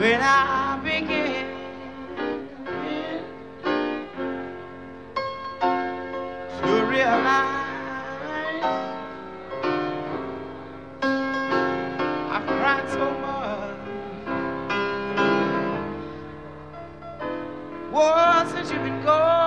when I began to realize I've cried so much. Whoa, since you've been gone.